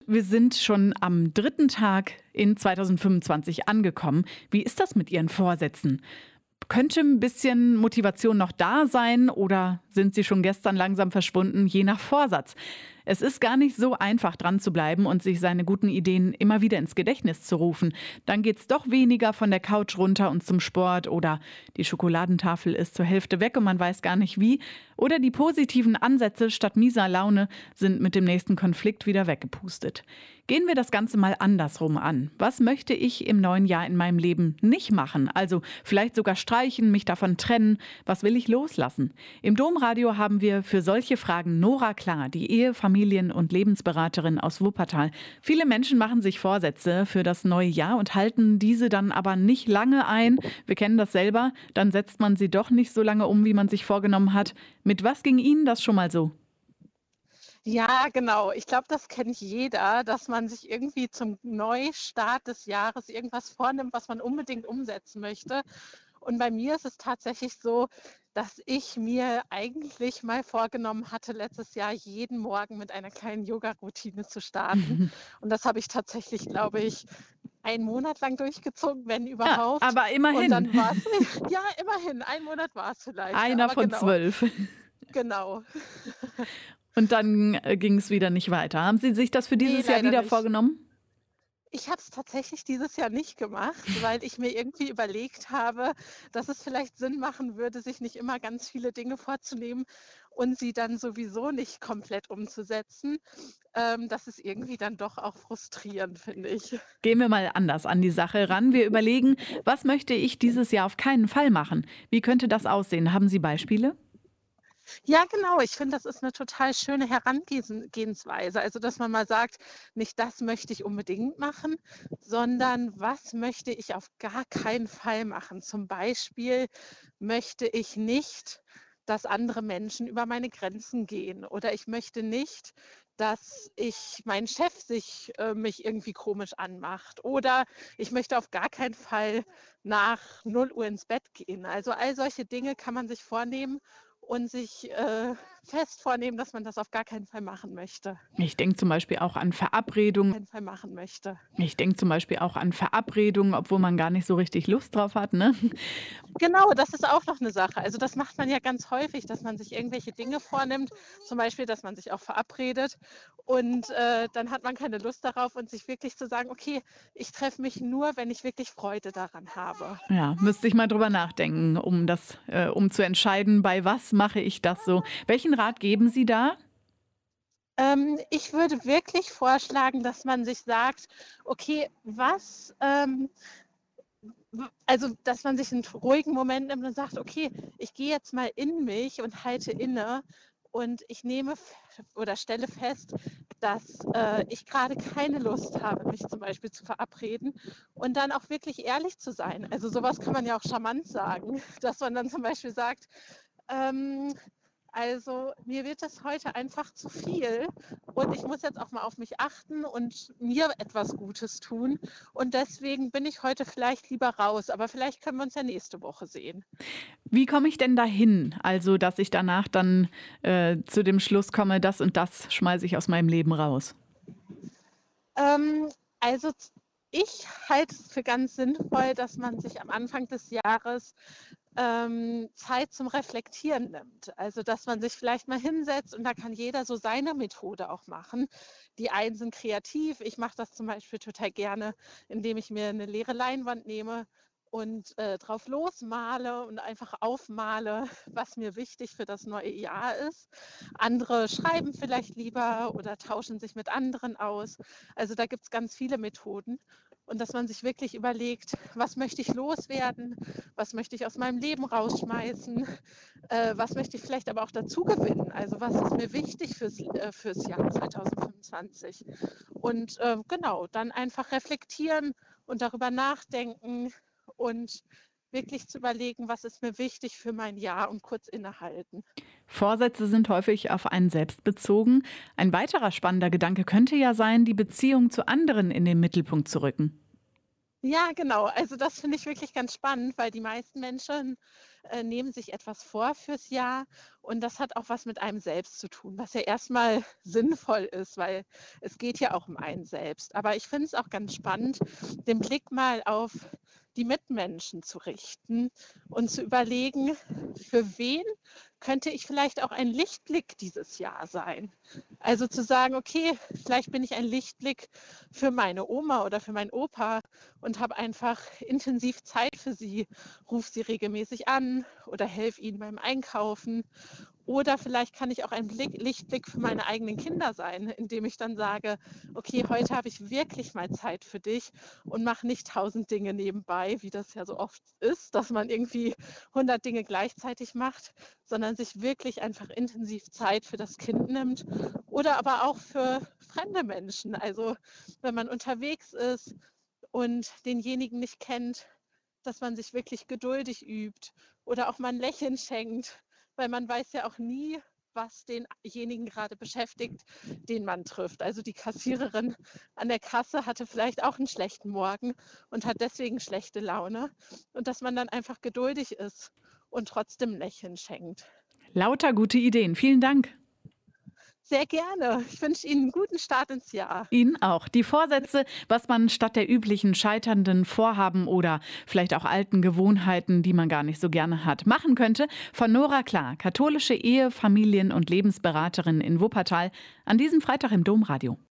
wir sind schon am 3. Tag in 2025 angekommen. Wie ist das mit Ihren Vorsätzen? Könnte ein bisschen Motivation noch da sein oder sind sie schon gestern langsam verschwunden, je nach Vorsatz? Es ist gar nicht so einfach, dran zu bleiben und sich seine guten Ideen immer wieder ins Gedächtnis zu rufen. Dann geht's doch weniger von der Couch runter und zum Sport oder die Schokoladentafel ist zur Hälfte weg und man weiß gar nicht wie. Oder die positiven Ansätze statt mieser Laune sind mit dem nächsten Konflikt wieder weggepustet. Gehen wir das Ganze mal andersrum an. Was möchte ich im neuen Jahr in meinem Leben nicht machen? Also vielleicht sogar streichen, mich davon trennen. Was will ich loslassen? Im Domradio haben wir für solche Fragen Nora Klar, die Familien- und Lebensberaterin aus Wuppertal. Viele Menschen machen sich Vorsätze für das neue Jahr und halten diese dann aber nicht lange ein. Wir kennen das selber. Dann setzt man sie doch nicht so lange um, wie man sich vorgenommen hat. Mit was ging Ihnen das schon mal so? Ja, genau. Ich glaube, das kennt jeder, dass man sich irgendwie zum Neustart des Jahres irgendwas vornimmt, was man unbedingt umsetzen möchte. Und bei mir ist es tatsächlich so, dass ich mir eigentlich mal vorgenommen hatte, letztes Jahr jeden Morgen mit einer kleinen Yoga-Routine zu starten. Und das habe ich tatsächlich, glaube ich, einen Monat lang durchgezogen, wenn Ja, überhaupt. aber Und immerhin. dann war es, ja, immerhin, ein Monat war es vielleicht, Einer aber von genau, 12. genau. Und dann ging es wieder nicht weiter. Haben Sie sich das für Nee, dieses Jahr leider wieder nicht. vorgenommen? Ich habe es tatsächlich dieses Jahr nicht gemacht, weil ich mir irgendwie überlegt habe, dass es vielleicht Sinn machen würde, sich nicht immer ganz viele Dinge vorzunehmen und sie dann sowieso nicht komplett umzusetzen. Das ist irgendwie dann doch auch frustrierend, finde ich. Gehen wir mal anders an die Sache ran. Wir überlegen, was möchte ich dieses Jahr auf keinen Fall machen? Wie könnte das aussehen? Haben Sie Beispiele? Ja, genau. Ich finde, das ist eine total schöne Herangehensweise. Also, dass man mal sagt, nicht das möchte ich unbedingt machen, sondern was möchte ich auf gar keinen Fall machen? Zum Beispiel möchte ich nicht, dass andere Menschen über meine Grenzen gehen oder ich möchte nicht, dass mein Chef mich irgendwie komisch anmacht oder ich möchte auf gar keinen Fall nach 0 Uhr ins Bett gehen. Also, all solche Dinge kann man sich vornehmen und sich fest vornehmen, dass man das auf gar keinen Fall machen möchte. Ich denke zum Beispiel auch an Verabredungen. Keinen Fall machen möchte. Ich denke zum Beispiel auch an Verabredungen, obwohl man gar nicht so richtig Lust drauf hat, ne? Genau, das ist auch noch eine Sache. Also, das macht man ja ganz häufig, dass man sich irgendwelche Dinge vornimmt, zum Beispiel, dass man sich auch verabredet und, dann hat man keine Lust darauf und sich wirklich zu sagen: „Okay, ich treffe mich nur, wenn ich wirklich Freude daran habe.“ Ja, müsste ich mal drüber nachdenken, um zu entscheiden, bei was mache ich das so. Welchen Rat geben Sie da? Ich würde wirklich vorschlagen, dass man sich sagt: „Okay, also, dass man sich einen ruhigen Moment nimmt und sagt: „Okay, ich gehe jetzt mal in mich und halte inne und ich nehme f oder stelle fest, dass, ich gerade keine Lust habe, mich zum Beispiel zu verabreden“ und dann auch wirklich ehrlich zu sein. Also, sowas kann man ja auch charmant sagen, dass man dann zum Beispiel sagt, ähm also, mir wird das heute einfach zu viel und ich muss jetzt auch mal auf mich achten und mir etwas Gutes tun. Und deswegen bin ich heute vielleicht lieber raus, aber vielleicht können wir uns ja nächste Woche sehen. Wie komme ich denn dahin? Also, dass ich danach dann zu dem Schluss komme, das und das schmeiße ich aus meinem Leben raus. Ähm, also ich halte es für ganz sinnvoll, dass man sich am Anfang des Jahres Zeit zum Reflektieren nimmt. Also, dass man sich vielleicht mal hinsetzt und da kann jeder so seine Methode auch machen. Die einen sind kreativ. Ich mache das zum Beispiel total gerne, indem ich mir eine leere Leinwand nehme und drauf losmale und einfach aufmale, was mir wichtig für das neue Jahr ist. Andere schreiben vielleicht lieber oder tauschen sich mit anderen aus. Also da gibt es ganz viele Methoden. Und dass man sich wirklich überlegt, was möchte ich loswerden, was möchte ich aus meinem Leben rausschmeißen, was möchte ich vielleicht aber auch dazu gewinnen. Also was ist mir wichtig fürs Jahr 2025. Und genau, dann einfach reflektieren und darüber nachdenken und wirklich zu überlegen, was ist mir wichtig für mein Jahr und kurz innehalten. Vorsätze sind häufig auf einen selbst bezogen. Ein weiterer spannender Gedanke könnte ja sein, die Beziehung zu anderen in den Mittelpunkt zu rücken. Ja, genau. Also das finde ich wirklich ganz spannend, weil die meisten Menschen nehmen sich etwas vor fürs Jahr und das hat auch was mit einem selbst zu tun, was ja erstmal sinnvoll ist, weil es geht ja auch um einen selbst. Aber ich finde es auch ganz spannend, den Blick mal auf die Mitmenschen zu richten und zu überlegen, für wen könnte ich vielleicht auch ein Lichtblick dieses Jahr sein. Also zu sagen, okay, vielleicht bin ich ein Lichtblick für meine Oma oder für meinen Opa und habe einfach intensiv Zeit für sie, rufe sie regelmäßig an oder helfe ihnen beim Einkaufen. Oder vielleicht kann ich auch ein Lichtblick für meine eigenen Kinder sein, indem ich dann sage, okay, heute habe ich wirklich mal Zeit für dich und mache nicht 1000 Dinge nebenbei, wie das ja so oft ist, dass man irgendwie 100 Dinge gleichzeitig macht, sondern sich wirklich einfach intensiv Zeit für das Kind nimmt oder aber auch für fremde Menschen. Also wenn man unterwegs ist und denjenigen nicht kennt, dass man sich wirklich geduldig übt oder auch mal ein Lächeln schenkt, weil man weiß ja auch nie, was denjenigen gerade beschäftigt, den man trifft. Also die Kassiererin an der Kasse hatte vielleicht auch einen schlechten Morgen und hat deswegen schlechte Laune. Und dass man dann einfach geduldig ist und trotzdem ein Lächeln schenkt. Lauter gute Ideen. Vielen Dank. Sehr gerne. Ich wünsche Ihnen einen guten Start ins Jahr. Ihnen auch. Die Vorsätze, was man statt der üblichen scheiternden Vorhaben oder vielleicht auch alten Gewohnheiten, die man gar nicht so gerne hat, machen könnte, von Nora Klar, katholische Ehe-, Familien- und Lebensberaterin in Wuppertal, an diesem Freitag im Domradio.